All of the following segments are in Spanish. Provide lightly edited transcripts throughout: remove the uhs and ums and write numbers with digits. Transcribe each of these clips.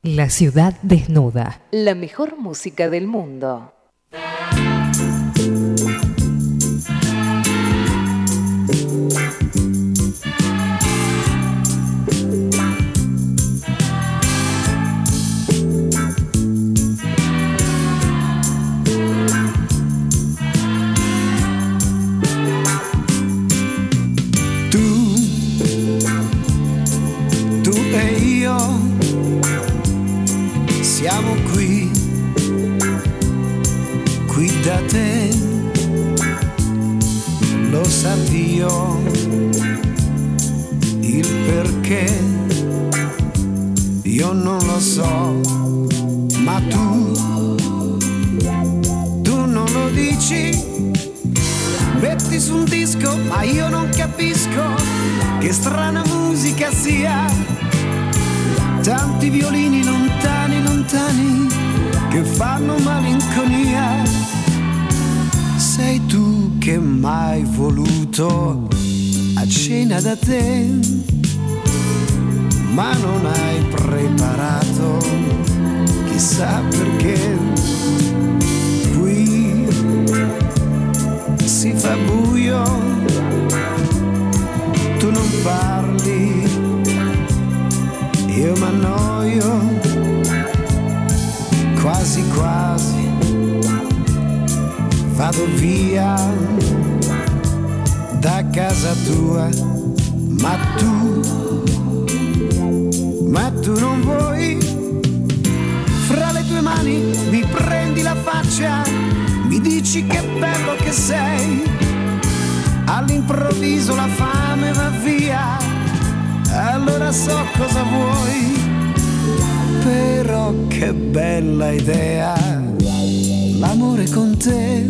La ciudad desnuda. La mejor música del mundo. Tu e io siamo qui da te, lo sa Dio il perché, io non lo so, ma tu non lo dici, metti su un disco ma io non capisco che strana musica sia, tanti violini lontani lontani che fanno malinconia. Sei tu che m'hai voluto a cena da te, ma non hai preparato chissà perché. Qui si fa buio, tu non parli, io m'annoio, quasi quasi vado via da casa tua, ma tu non vuoi. Fra le tue mani mi prendi la faccia, mi dici che bello che sei, all'improvviso la fame va via, allora so cosa vuoi. Però che bella idea, l'amore con te,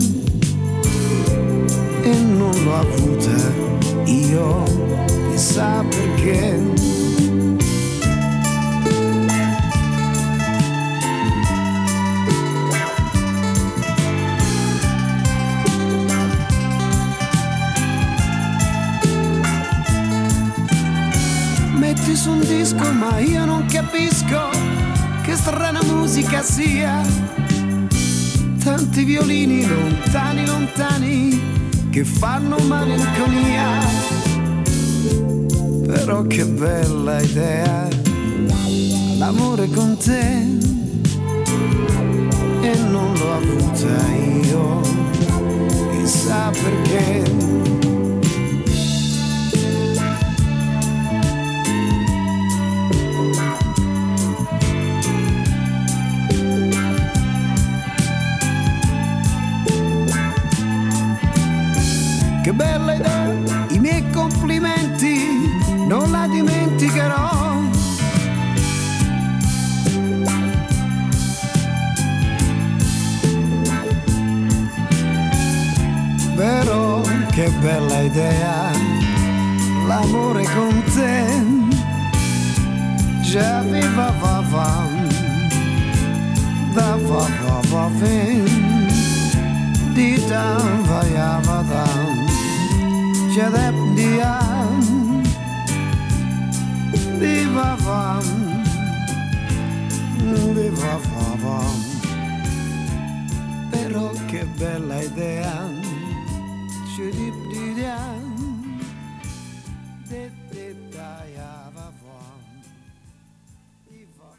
e non l'ho avuta io, chissà perché. Metti su un disco ma io non capisco che strana musica sia, tanti violini lontani lontani che fanno malinconia. Però che bella idea, l'amore con te, e non l'ho avuta io, chissà perché. Che bella idea, i miei complimenti non la dimenticherò. Però che bella idea, l'amore con te. Già viva va va, da va va va ven, di da va ya va da. Jadep diam, divavam, divavam. Però che bella idea, jadip diam, de dayavavam, divavam.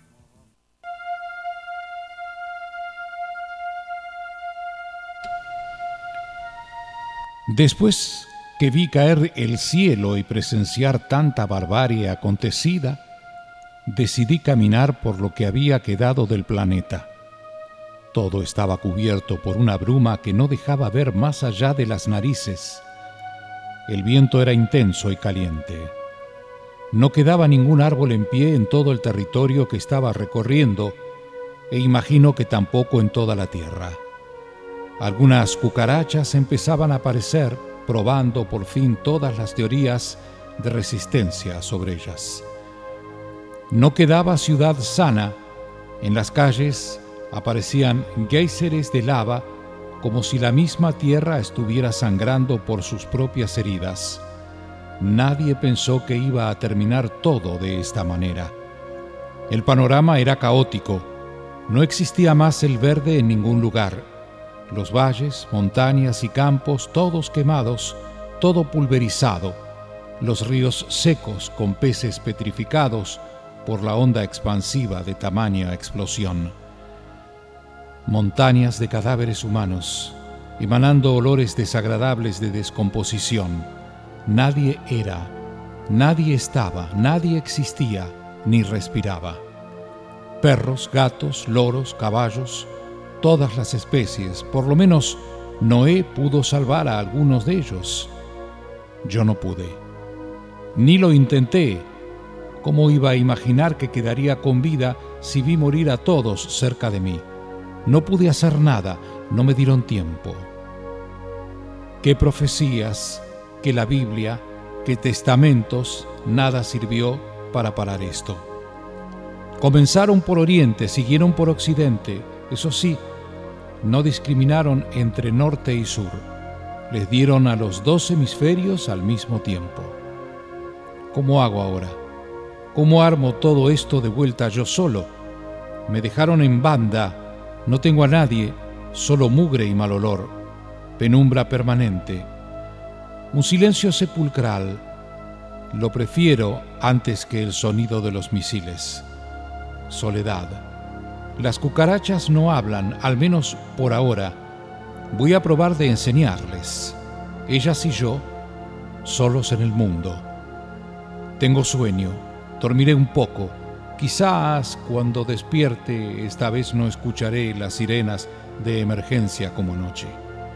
Después que vi caer el cielo y presenciar tanta barbarie acontecida, decidí caminar por lo que había quedado del planeta. Todo estaba cubierto por una bruma que no dejaba ver más allá de las narices. El viento era intenso y caliente. No quedaba ningún árbol en pie en todo el territorio que estaba recorriendo, e imagino que tampoco en toda la tierra. Algunas cucarachas empezaban a aparecer, probando por fin todas las teorías de resistencia sobre ellas. No quedaba ciudad sana. En las calles aparecían géiseres de lava, como si la misma tierra estuviera sangrando por sus propias heridas. Nadie pensó que iba a terminar todo de esta manera. El panorama era caótico. No existía más el verde en ningún lugar. Los valles, montañas y campos, todos quemados, todo pulverizado. Los ríos secos con peces petrificados por la onda expansiva de tamaña explosión. Montañas de cadáveres humanos, emanando olores desagradables de descomposición. Nadie era, nadie estaba, nadie existía, ni respiraba. Perros, gatos, loros, caballos, todas las especies. Por lo menos Noé pudo salvar a algunos de ellos. Yo no pude. Ni lo intenté. ¿Cómo iba a imaginar que quedaría con vida si vi morir a todos cerca de mí? No pude hacer nada, no me dieron tiempo. ¿Qué profecías, qué la Biblia, qué testamentos, nada sirvió para parar esto? Comenzaron por oriente, siguieron por occidente. Eso sí, no discriminaron entre norte y sur. Les dieron a los 2 hemisferios al mismo tiempo. ¿Cómo hago ahora? ¿Cómo armo todo esto de vuelta yo solo? Me dejaron en banda, no tengo a nadie, solo mugre y mal olor, penumbra permanente, un silencio sepulcral. Lo prefiero antes que el sonido de los misiles. Soledad. Las cucarachas no hablan, al menos por ahora. Voy a probar de enseñarles. Ellas y yo, solos en el mundo. Tengo sueño, dormiré un poco. Quizás cuando despierte, esta vez no escucharé las sirenas de emergencia como anoche.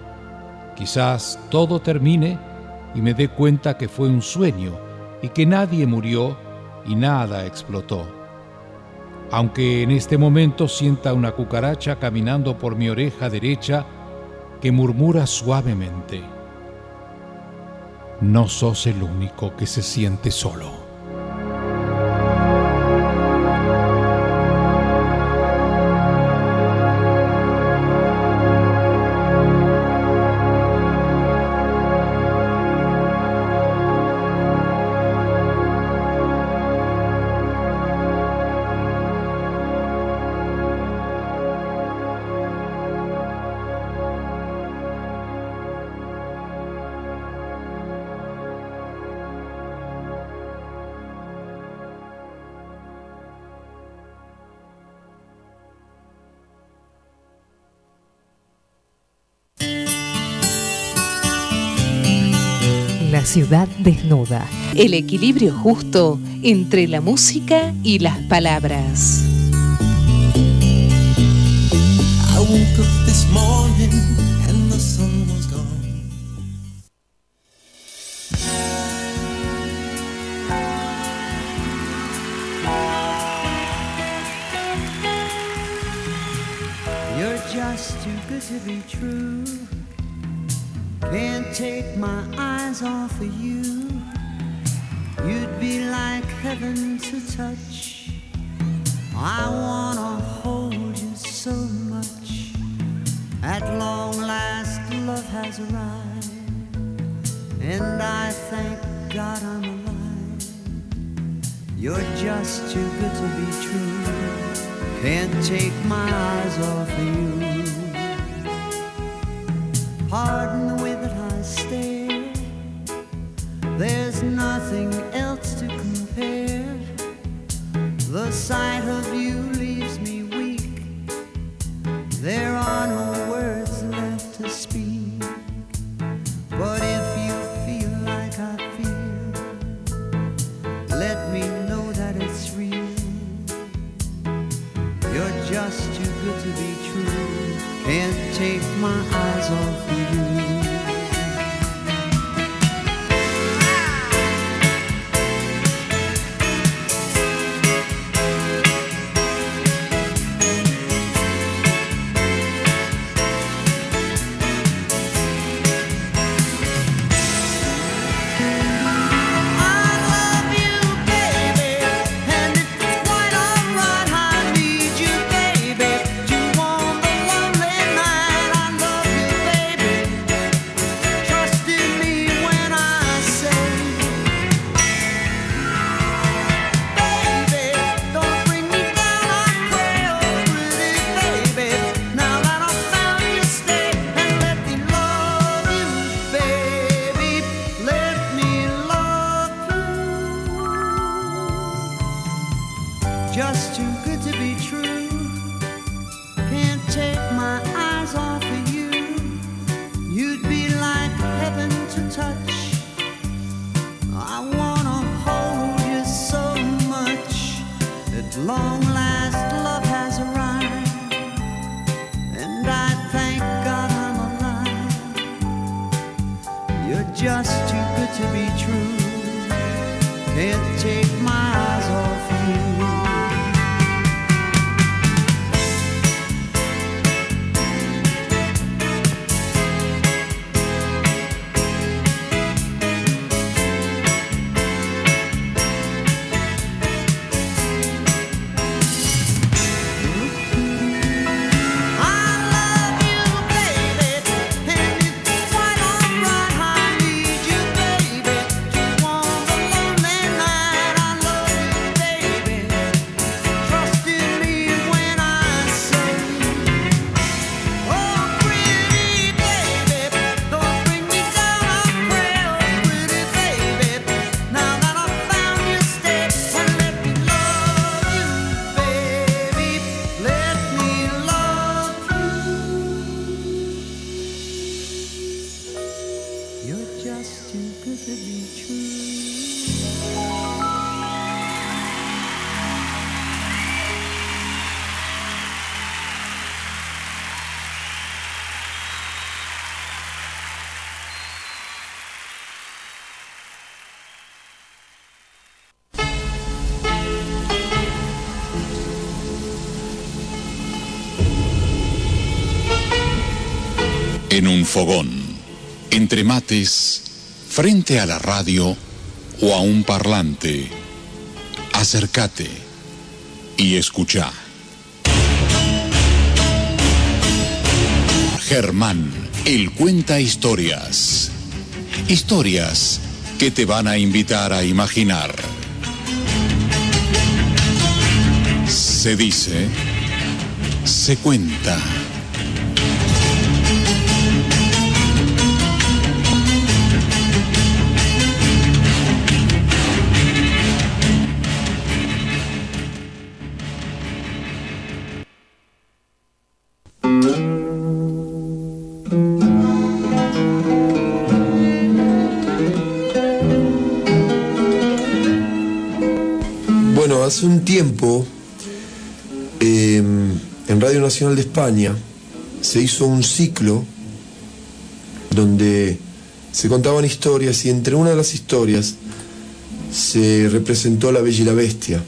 Quizás todo termine y me dé cuenta que fue un sueño y que nadie murió y nada explotó. Aunque en este momento sienta una cucaracha caminando por mi oreja derecha que murmura suavemente: no sos el único que se siente solo. La ciudad desnuda. El equilibrio justo entre la música y las palabras. I woke up this morning and the sun was gone. You're just too good to be true. Can't take my eyes off of you. You'd be like heaven to touch. I wanna hold you so much. At long last love has arrived, and I thank God I'm alive. You're just too good to be true. Can't take my eyes off of you. Pardon the way that I stare. There's nothing else to compare. The sight of you leaves me weak. There are no words left to speak. But if you feel like I feel, let me know that it's real. You're just too good to be true. Can't take my eyes off of you. just too good to be true. Can't take my eyes off you. En un fogón, entre mates, frente a la radio o a un parlante, acércate y escucha. Germán, él cuenta historias. Historias que te van a invitar a imaginar. Se dice, se cuenta. Bueno, hace un tiempo en Radio Nacional de España se hizo un ciclo donde se contaban historias y entre una de las historias se representó La Bella y la Bestia.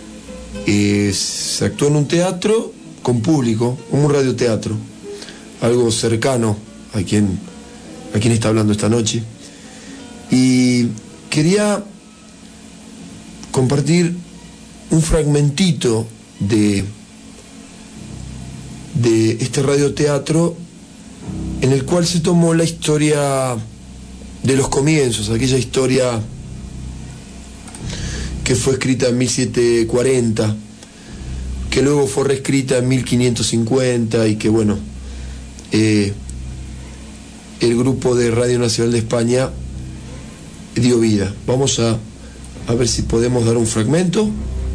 Se actuó en un teatro con público, como un radioteatro, algo cercano a quien está hablando esta noche. Y quería compartir un fragmentito de este radioteatro en el cual se tomó la historia de los comienzos, aquella historia que fue escrita en 1740, que luego fue reescrita en 1550 y que bueno, el grupo de Radio Nacional de España dio vida. Vamos a ver si podemos dar un fragmento.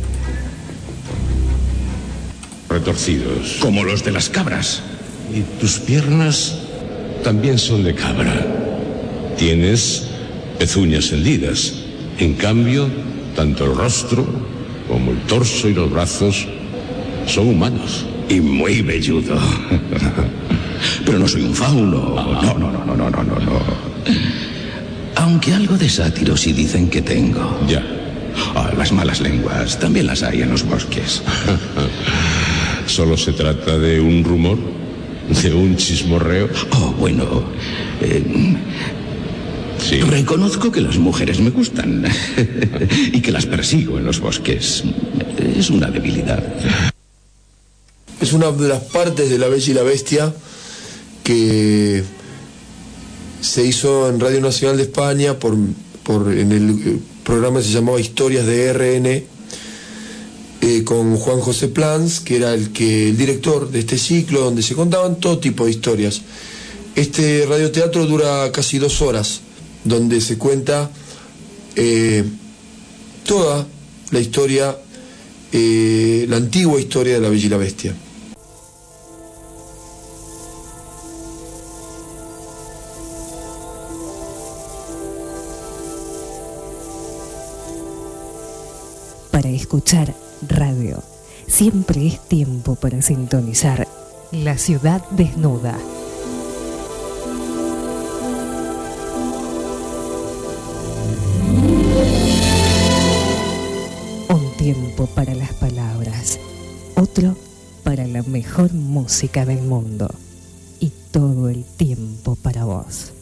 Retorcidos, como los de las cabras. Y tus piernas también son de cabra. Tienes pezuñas hendidas. En cambio, tanto el rostro como el torso y los brazos son humanos. Y muy velludo. Pero no soy un fauno. No. Aunque algo de sátiro sí dicen que tengo. Ya. Las malas lenguas también las hay en los bosques. ¿Solo se trata de un rumor? ¿De un chismorreo? Bueno. Sí. Reconozco que las mujeres me gustan y que las persigo en los bosques. Es una debilidad. Es una de las partes de La Bella y la Bestia que se hizo en Radio Nacional de España en el programa que se llamaba Historias de RN, con Juan José Plans, que era el director de este ciclo donde se contaban todo tipo de historias. Este radioteatro dura casi 2 horas, donde se cuenta toda la historia, la antigua historia de La Bella y la Bestia. Para escuchar radio, siempre es tiempo para sintonizar La Ciudad Desnuda. tiempo para las palabras, otro para la mejor música del mundo y todo el tiempo para vos.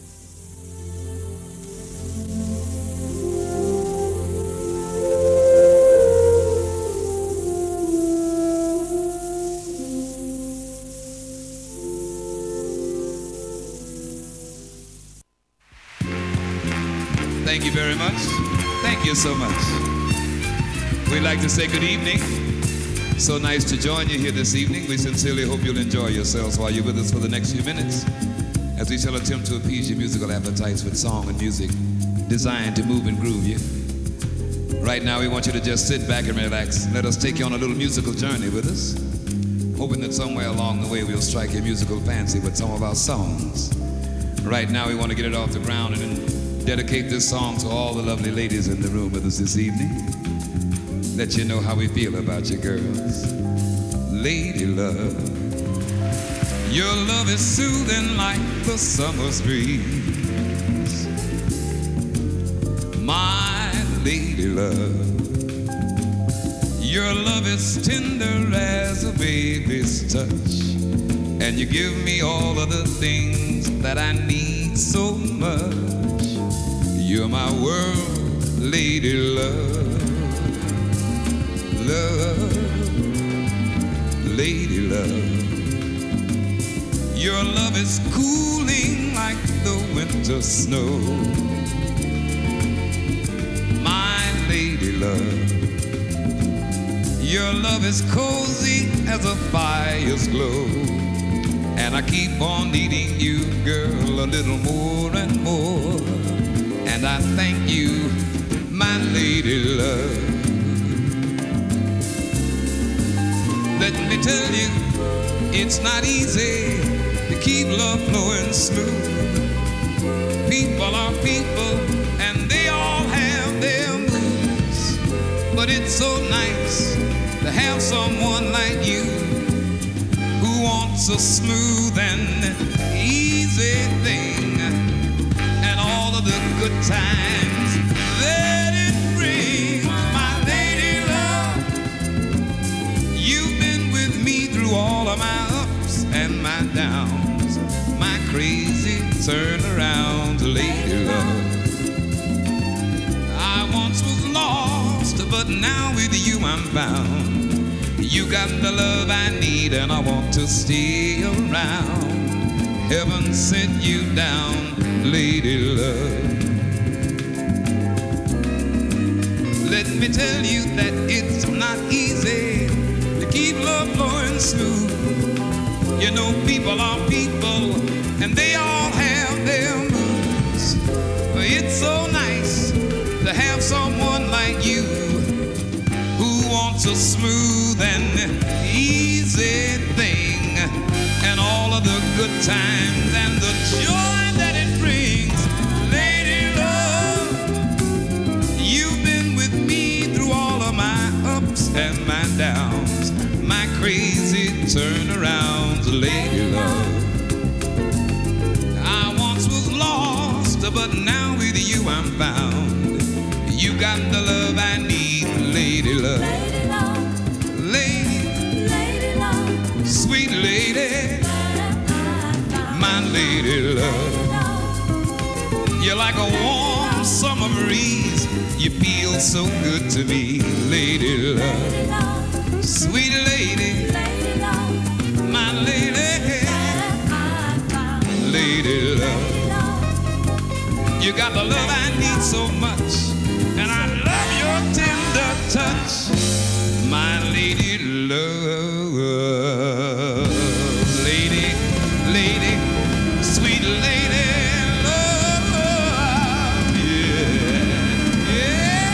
Thank you very much. Thank you so much. We'd like to say good evening. So nice to join you here this evening. We sincerely hope you'll enjoy yourselves while you're with us for the next few minutes as we shall attempt to appease your musical appetites with song and music designed to move and groove you. Right now we want you to just sit back and relax. Let us take you on a little musical journey with us, hoping that somewhere along the way we'll strike your musical fancy with some of our songs. Right now we want to get it off the ground and dedicate this song to all the lovely ladies in the room with us this evening. Let you know how we feel about you girls. Lady love, your love is soothing like the summer's breeze. My lady love, your love is tender as a baby's touch, and you give me all of the things that I need so much. You're my world, lady love, love, lady love. Your love is cooling like the winter snow. My lady love, your love is cozy as a fire's glow. And I keep on needing you, girl, a little more and more. And I thank you, my lady love. Let me tell you, it's not easy to keep love flowing smooth. People are people, and they all have their moods. But it's so nice to have someone like you who wants a smooth and easy thing, and all of the good times that it brings. My lady love, you've been with me through all of my ups and my downs, my crazy turnaround, lady love. I once was lost, but now with you I'm found. You got the love I need, and I want to stay around. Heaven sent you down, lady love. Let me tell you that it's not easy to keep love flowing smooth. You know, people are people, and they all have their moods. But it's so nice to have someone like you who wants a smooth and easy thing, and all of the good times and the joy that it brings. Lady love, you've been with me through all of my ups and my downs, my crazy turnarounds, lady love. I once was lost, but now with you I'm found. You got the love I need, lady love. Lady love, sweet lady, my lady love. You're like a warm summer breeze, you feel so good to me, lady love. Sweet lady, my lady, lady love. You got the love I need so much, and I love your tender touch, my lady love. Lady, lady, sweet lady love. Yeah, yeah.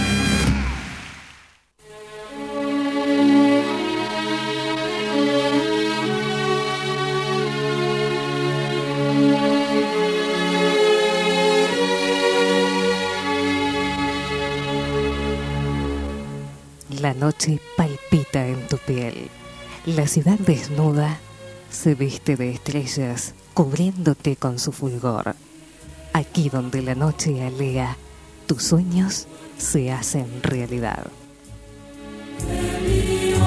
La noche palpita en tu piel. La ciudad desnuda se viste de estrellas, cubriéndote con su fulgor. Aquí donde la noche alea, tus sueños se hacen realidad.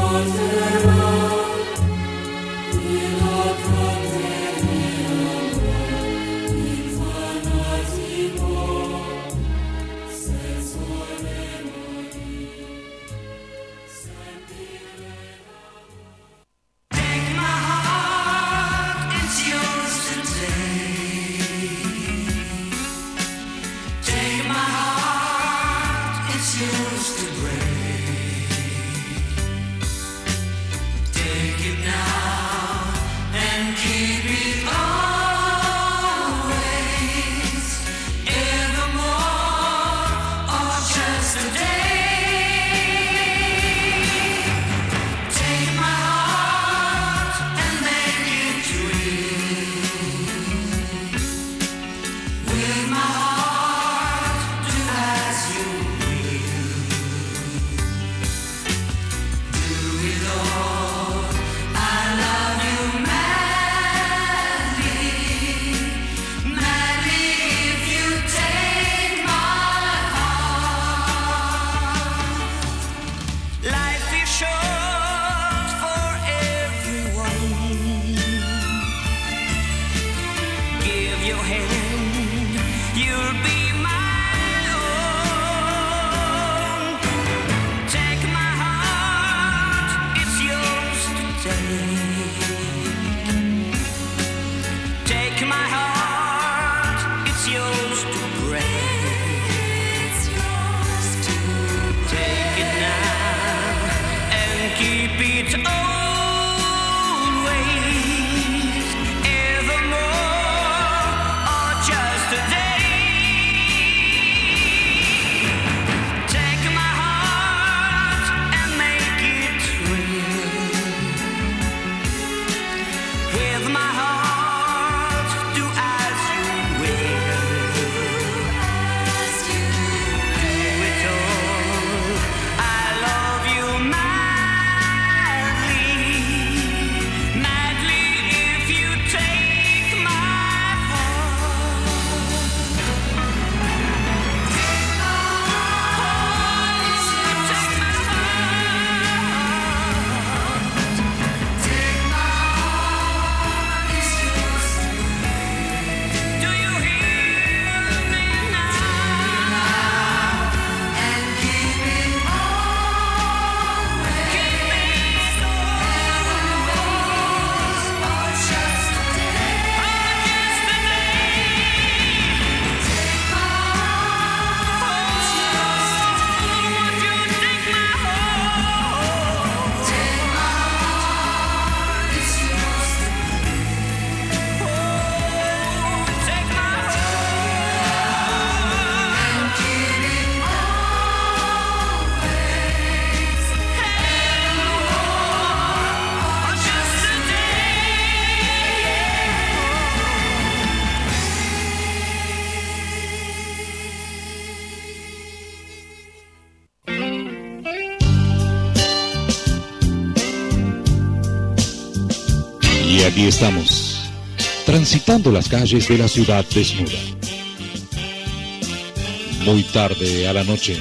Y aquí estamos, transitando las calles de la ciudad desnuda. Muy tarde a la noche,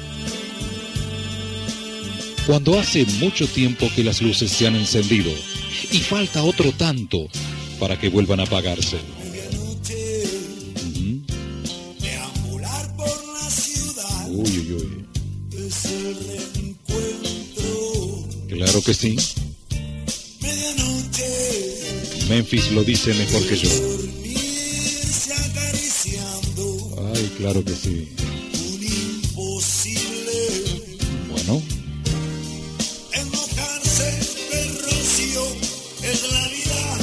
cuando hace mucho tiempo que las luces se han encendido y falta otro tanto para que vuelvan a apagarse. Deambular por la ciudad. Uy, uy, uy. Es el reencuentro. Claro que sí. Medianoche. Memphis lo dice mejor que yo. Dormirse acariciando. Ay, claro que sí. Un imposible. Bueno. Enmojarse del rocío es la vida.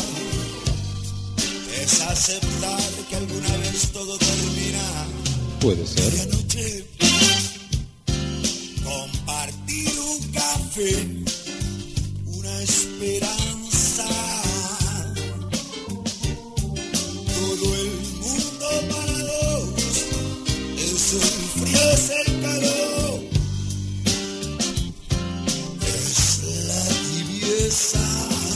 Es aceptar que alguna vez todo termina. Puede ser. Medianoche. Compartir un café. Una esperanza. Todo el mundo para dos. Es el frío, es el calor. Es la tibieza.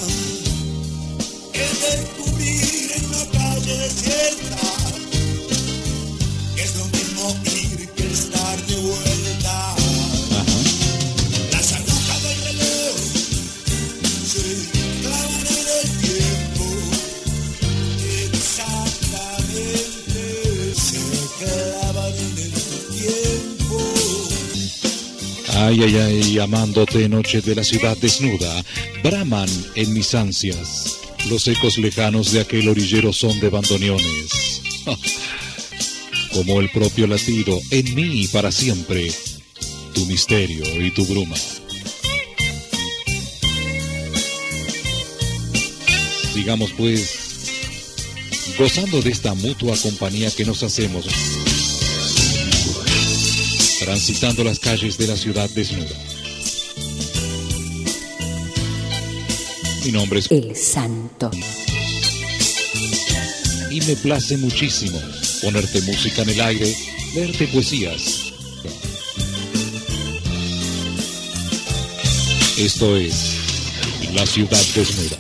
Que descubrir en una calle desierta. Es lo mismo ir que estar de vuelta. Las agujas del reloj Ay, ay, ay, amándote, noche de la ciudad desnuda, braman en mis ansias. Los ecos lejanos de aquel orillero son de bandoneones. Como el propio latido, en mí para siempre, tu misterio y tu bruma. Sigamos pues, gozando de esta mutua compañía que nos hacemos, transitando las calles de la ciudad desnuda. Mi nombre es El Santo. Y me place muchísimo ponerte música en el aire, leerte poesías. Esto es La Ciudad Desnuda.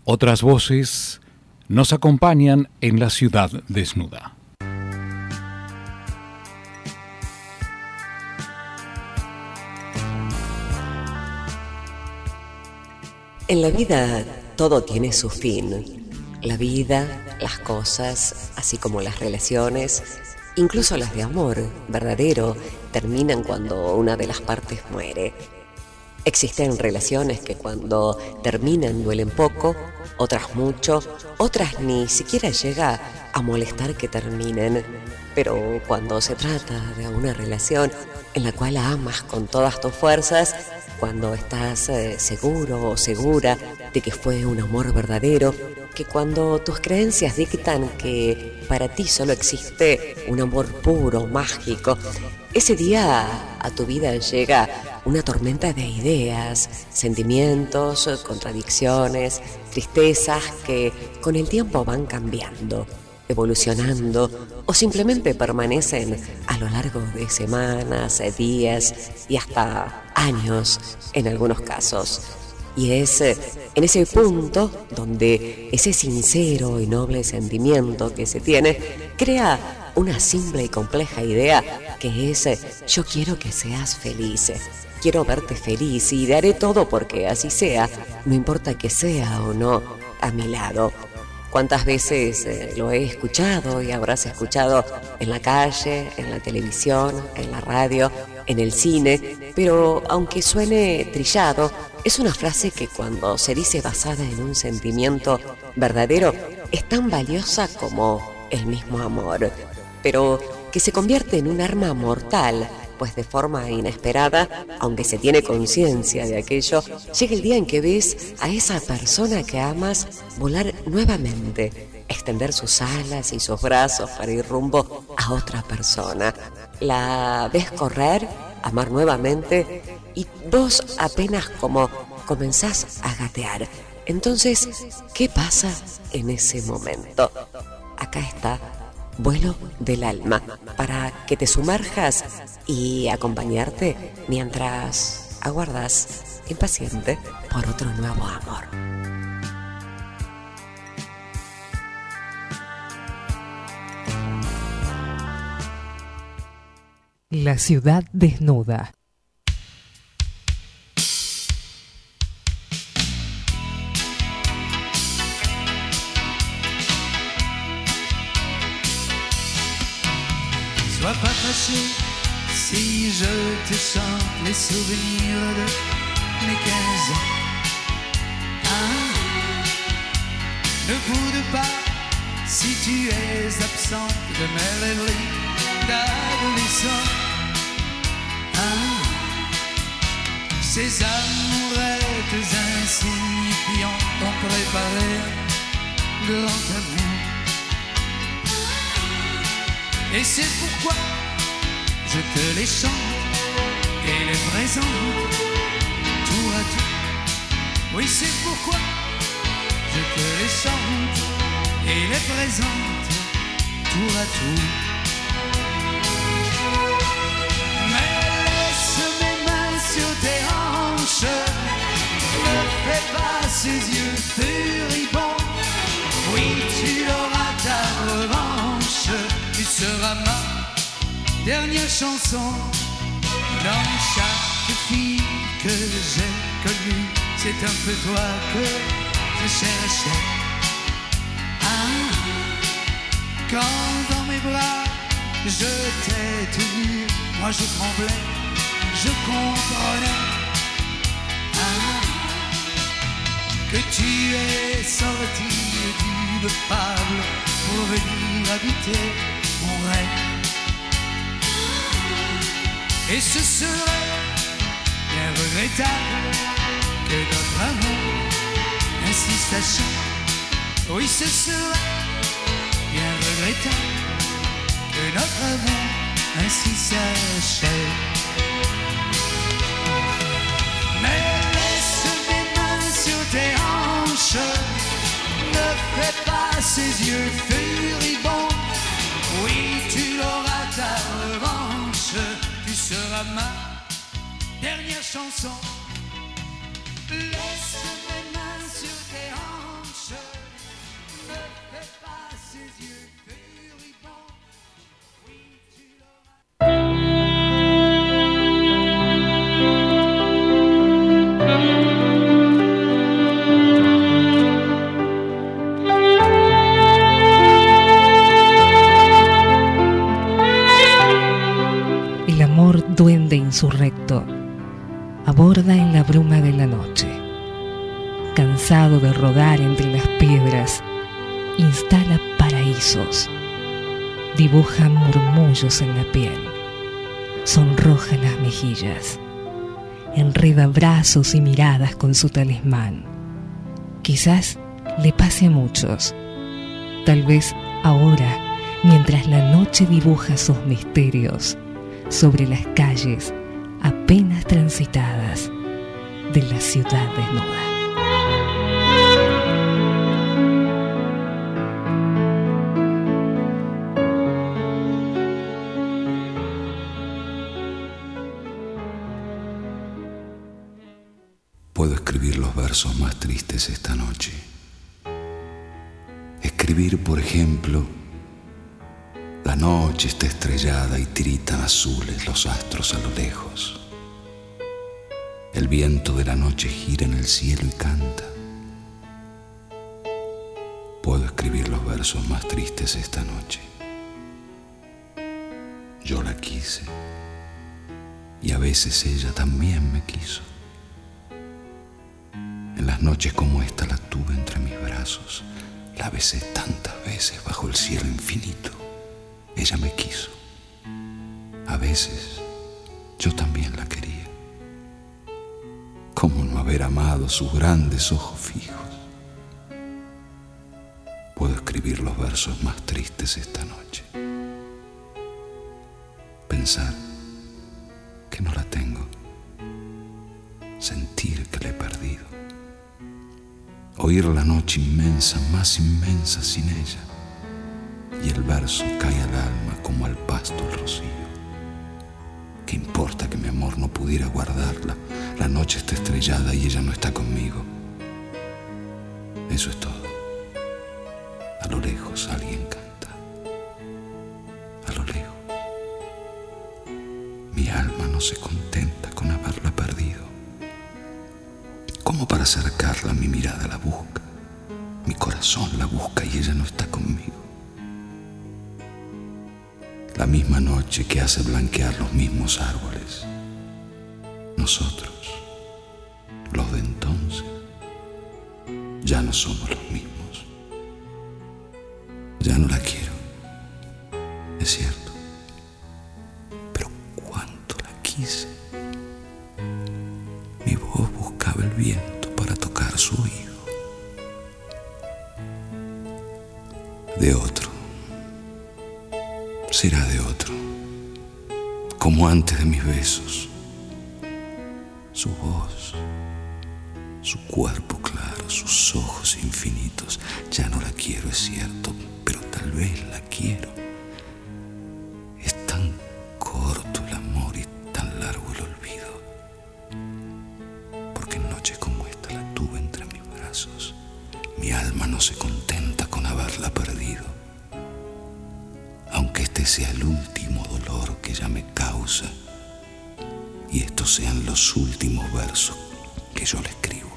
Otras voces nos acompañan en La ciudad desnuda. En la vida todo tiene su fin. La vida, las cosas, así como las relaciones, incluso las de amor verdadero, terminan cuando una de las partes muere. Existen relaciones que cuando terminan duelen poco, otras mucho, otras ni siquiera llega a molestar que terminen. Pero cuando se trata de una relación en la cual amas con todas tus fuerzas, cuando estás seguro o segura de que fue un amor verdadero, que cuando tus creencias dictan que para ti solo existe un amor puro, mágico, ese día a tu vida llega una tormenta de ideas, sentimientos, contradicciones, tristezas que con el tiempo van cambiando, evolucionando o simplemente permanecen a lo largo de semanas, días y hasta años en algunos casos. Y es en ese punto donde ese sincero y noble sentimiento que se tiene crea una simple y compleja idea que es: yo quiero que seas feliz, quiero verte feliz y daré todo porque así sea, no importa que sea o no a mi lado. ¿Cuántas veces lo he escuchado y habrás escuchado en la calle, en la televisión, en la radio, en el cine? Pero aunque suene trillado, es una frase que cuando se dice basada en un sentimiento verdadero es tan valiosa como el mismo amor, pero que se convierte en un arma mortal, pues de forma inesperada, aunque se tiene conciencia de aquello, llega el día en que ves a esa persona que amas volar nuevamente, extender sus alas y sus brazos para ir rumbo a otra persona. La ves correr, amar nuevamente y vos apenas como comenzás a gatear. Entonces, ¿qué pasa en ese momento? Acá está Vuelo del alma, para que te sumerjas y acompañarte mientras aguardas impaciente por otro nuevo amor. La ciudad desnuda. Sois pas fâché si je te chante les souvenirs de mes 15 ans. Ne boude pas si tu es absente de mes rêveries d'adolescent. Ces amourettes insignifiantes ont préparé un grand amour. Et c'est pourquoi je te les chante et les présente tour à tour. Oui, c'est pourquoi je te les chante et les présente tour à tour. Mais laisse mes mains sur tes hanches, ne fais pas ces yeux furibonds. Oui, tu auras ta revanche. Tu seras ma dernière chanson. Dans chaque fille que j'ai connue, c'est un peu toi que je cherchais. Quand dans mes bras je t'ai tenu, moi je tremblais, je comprenais que tu es sorti du fable pour venir habiter mon rêve. Et ce serait bien regrettable que notre amour ainsi s'achève. Oui, ce serait bien regrettable que notre amour ainsi s'achève. Mais laisse mes mains sur tes hanches, ne fais pas ces yeux furibonds. Oui, tu auras ta revanche, tu seras ma dernière chanson. Laisse mes mains sur tes hanches. aborda en la bruma de la noche. Cansado de rodar entre las piedras, instala paraísos. Dibuja murmullos en la piel. Sonroja las mejillas. Enreda brazos y miradas con su talismán. Quizás le pase a muchos. Tal vez ahora, mientras la noche dibuja sus misterios sobre las calles apenas transitadas de la ciudad desnuda. Puedo escribir los versos más tristes esta noche. Escribir, por ejemplo, la noche está estrellada y tiritan azules los astros a lo lejos. El viento de la noche gira en el cielo y canta. Puedo escribir los versos más tristes esta noche. Yo la quise y a veces ella también me quiso. En las noches como esta la tuve entre mis brazos, la besé tantas veces bajo el cielo infinito. Ella me quiso. A veces yo también la quería. ¿Cómo no haber amado sus grandes ojos fijos? Puedo escribir los versos más tristes esta noche. Pensar que no la tengo. Sentir que la he perdido. Oír la noche inmensa, más inmensa sin ella, y el verso cae al alma como al pasto el rocío. ¿Qué importa que mi amor no pudiera guardarla? La noche está estrellada y ella no está conmigo. Eso es todo. A lo lejos alguien canta. A lo lejos. Mi alma no se contenta con haberla perdido. Como para acercarla, mi mirada la busca, mi corazón la busca y ella no está conmigo. La misma noche que hace blanquear los mismos árboles. Nosotros, los de entonces, ya no somos los mismos. Ya no la quiero, es cierto, pero cuánto la quise. Mi voz buscaba el viento para tocar su oído. De otro, será de otro, como antes de mis besos. Su voz, su cuerpo claro, sus ojos infinitos. Ya no la quiero, es cierto, pero tal vez la quiero. Es tan corto el amor y tan largo el olvido. Porque en noches como esta la tuve entre mis brazos. Mi alma no se contenta con haberla perdido. Aunque este sea el último dolor que ella me causa y estos sean los últimos versos que yo le escribo.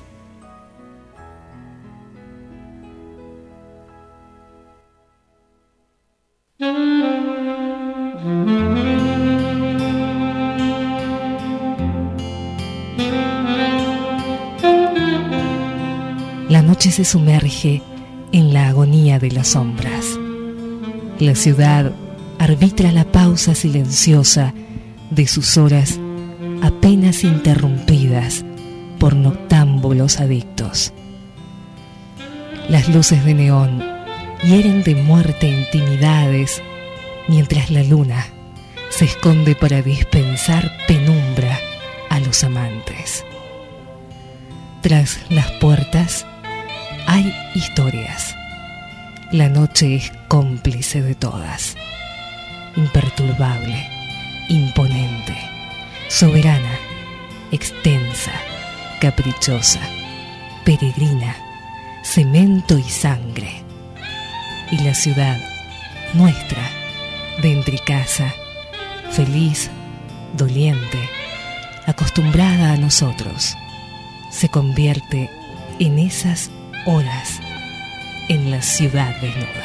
La noche se sumerge en la agonía de las sombras. La ciudad arbitra la pausa silenciosa de sus horas apenas interrumpidas por noctámbulos adictos. Las luces de neón hieren de muerte intimidades mientras la luna se esconde para dispensar penumbra a los amantes. Tras las puertas hay historias. La noche es cómplice de todas. Imperturbable, imponente, soberana, extensa, caprichosa, peregrina, cemento y sangre. Y la ciudad, nuestra, de entrecasa, feliz, doliente, acostumbrada a nosotros, se convierte en esas horas en la ciudad desnuda.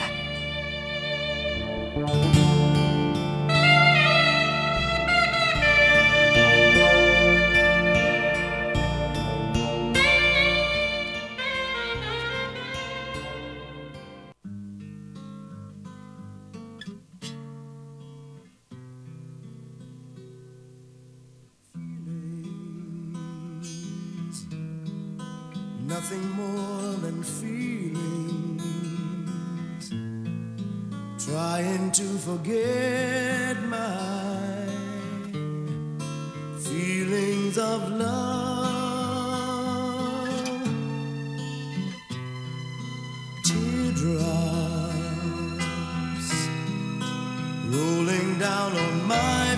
nothing more than feelings, trying to forget my feelings of love. Teardrops rolling down on my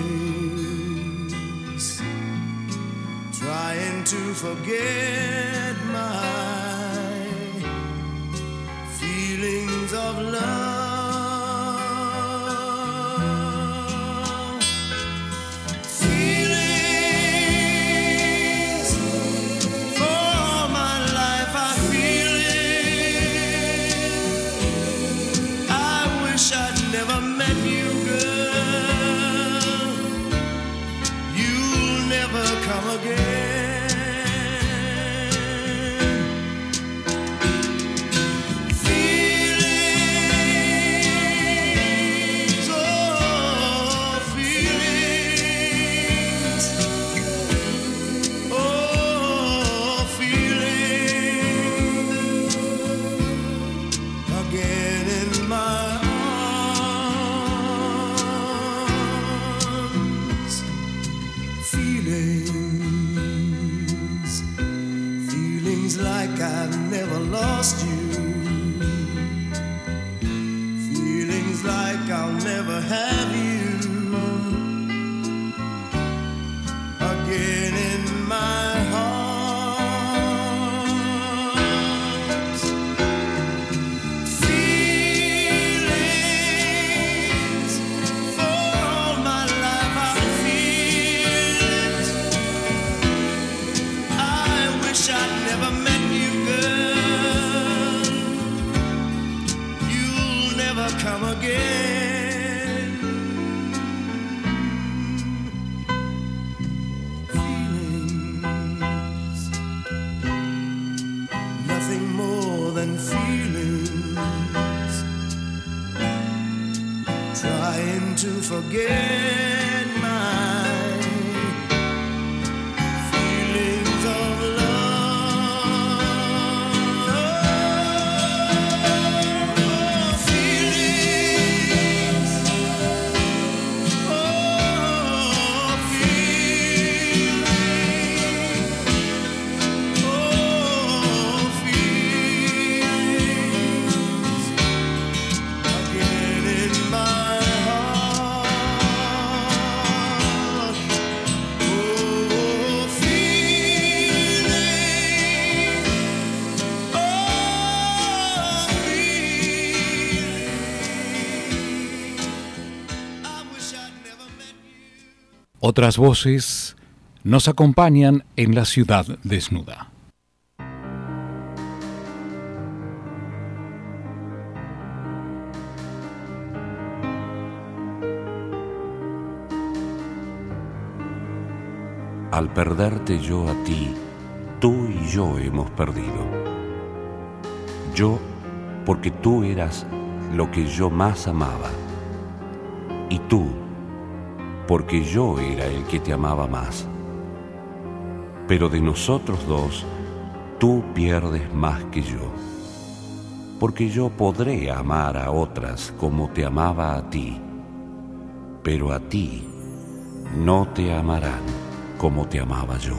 face, trying to forget my feelings of love. Feelings for all my life, I feel it. I wish I'd never met you, girl. You'll never come again. I've never lost you. Feelings like I'll never have you again in my heart. Feelings for all my life, I feel it. I wish I'd never met you, girl. You'll never come again. Feelings, nothing more than feelings, trying to forget my feelings of love. Otras voces nos acompañan en la ciudad desnuda. Al perderte yo a ti, tú y yo hemos perdido. Yo, porque tú eras lo que yo más amaba. Y tú, porque yo era el que te amaba más. Pero de nosotros dos, tú pierdes más que yo. Porque yo podré amar a otras como te amaba a ti, pero a ti no te amarán como te amaba yo.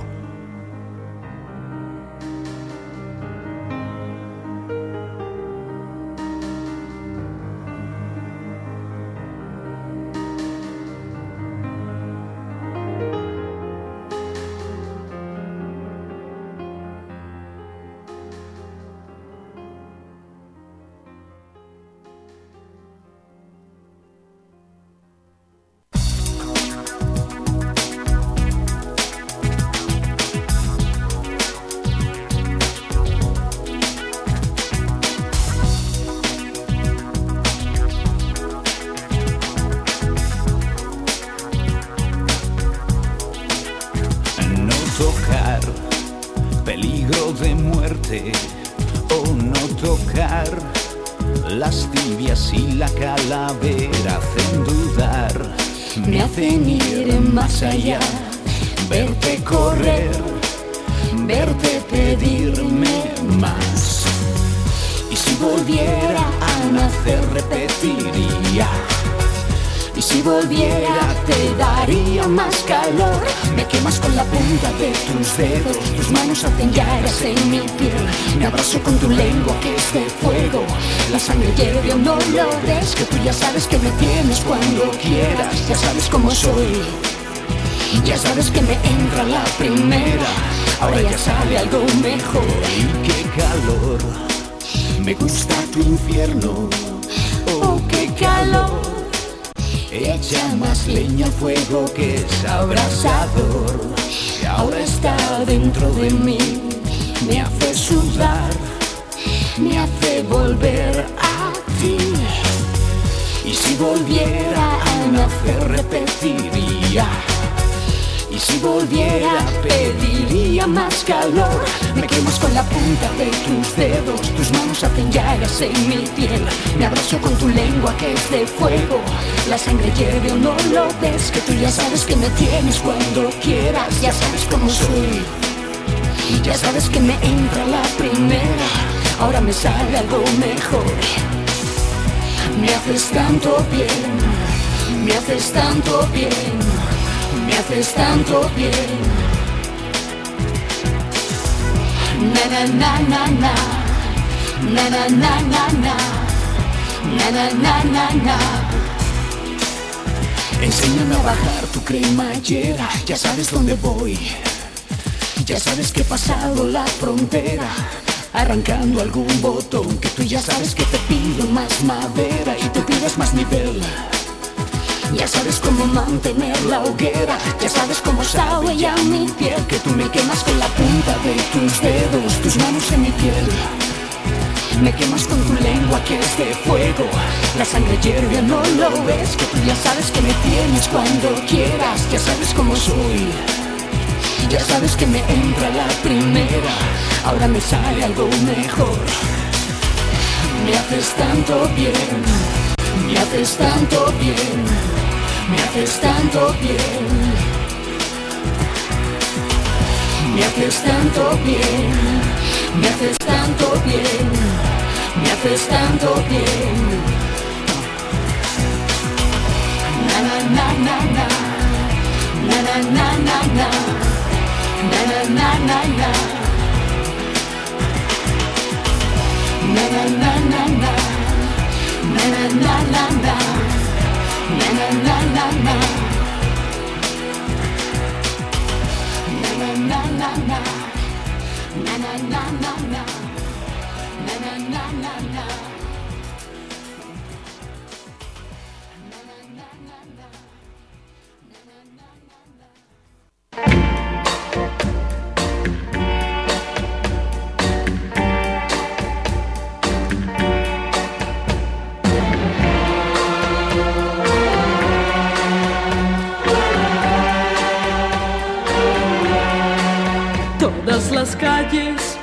peligro de muerte, o no tocar. Las tibias y la calavera hacen dudar, me hacen ir más allá, verte correr, verte pelear. pedirme más. Y si volviera a nacer repetiría. Y si volviera te daría más calor. Me quemas con la punta de tus dedos, tus manos hacen llagas en mi piel. Me abrazo con tu lengua que es de fuego. La sangre hierve o no lo ves, que tú ya sabes que me tienes cuando quieras. Ya sabes cómo soy, ya sabes que me entra la primera. Ahora ya sale algo mejor. Y qué calor, me gusta tu infierno. Oh, qué calor. Echa más leña al fuego que es abrasador. Ahora está dentro de mí. Me hace sudar, me hace volver a ti. Y si volviera a nacer repetiría. Y si volviera pediría más calor. Me quemas con la punta de tus dedos, tus manos hacen llagas en mi piel. Me abrazo con tu lengua que es de fuego. La sangre hierve o no lo ves, que tú ya sabes que me tienes cuando quieras. Ya sabes cómo soy, ya sabes que me entra la primera. Ahora me sale algo mejor. Me haces tanto bien, me haces tanto bien. Me haces tanto bien. Na na na na na. Na na na na na. Na na na na na. Enséñame a bajar tu cremallera. Ya sabes dónde voy. Ya sabes que he pasado la frontera, arrancando algún botón, que tú ya sabes que te pido más madera y tú pides más nivel. Ya sabes cómo mantener la hoguera, ya sabes cómo sabe ya mi piel, que tú me quemas con la punta de tus dedos, tus manos en mi piel. Me quemas con tu lengua que es de fuego. La sangre hierve, no lo ves, que tú ya sabes que me tienes cuando quieras. Ya sabes cómo soy, ya sabes que me entra la primera. Ahora me sale algo mejor. Me haces tanto bien, me haces tanto bien. Me haces tanto bien, me haces tanto bien, me haces tanto bien, me haces tanto bien. Na na na na na, na na na na na, na na na na na, na na na na na, na na na na na. Na na na na na. Na na na na na. Na na na na na. Na na na na na. Todas las calles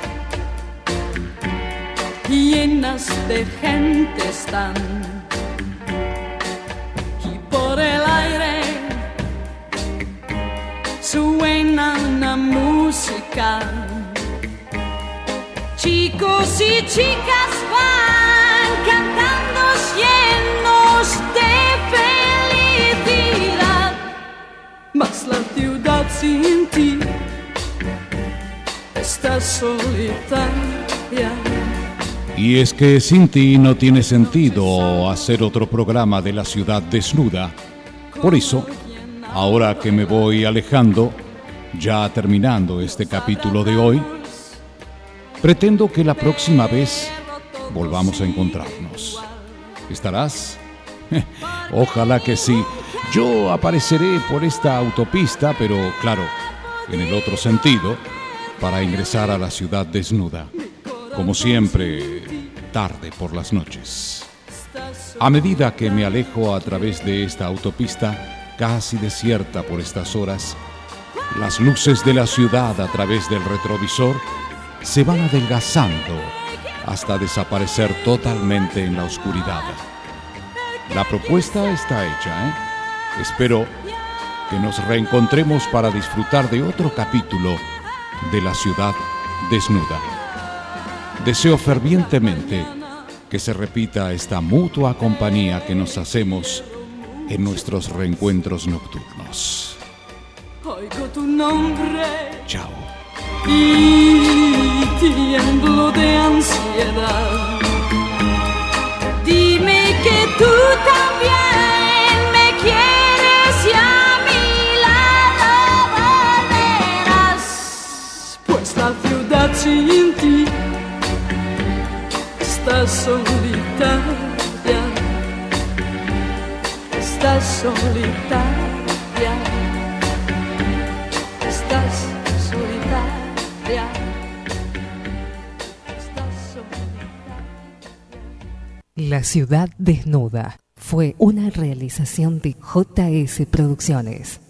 llenas de gente están, y por el aire suena una música. Chicos y chicas van cantando llenos de felicidad, mas la ciudad sin ti está solitaria. Y es que sin ti no tiene sentido hacer otro programa de La Ciudad Desnuda. Por eso, ahora que me voy alejando, ya terminando este capítulo de hoy, pretendo que la próxima vez volvamos a encontrarnos. ¿Estarás? Ojalá que sí. Yo apareceré por esta autopista, pero claro, en el otro sentido, para ingresar a La Ciudad Desnuda, como siempre, tarde por las noches. A medida que me alejo a través de esta autopista, casi desierta por estas horas, las luces de la ciudad a través del retrovisor se van adelgazando hasta desaparecer totalmente en la oscuridad. La propuesta está hecha, ¿eh? Espero que nos reencontremos para disfrutar de otro capítulo de La Ciudad desnuda. Deseo fervientemente que se repita esta mutua compañía que nos hacemos en nuestros reencuentros nocturnos. Oigo tu nombre. Chao. Y tiemblo de ansiedad. Dime que tú también me quieres y a mi lado volverás. Pues la ciudad sin ti está solitaria, está solitaria, estás solitaria, estás solitaria. La ciudad desnuda fue una realización de JS Producciones.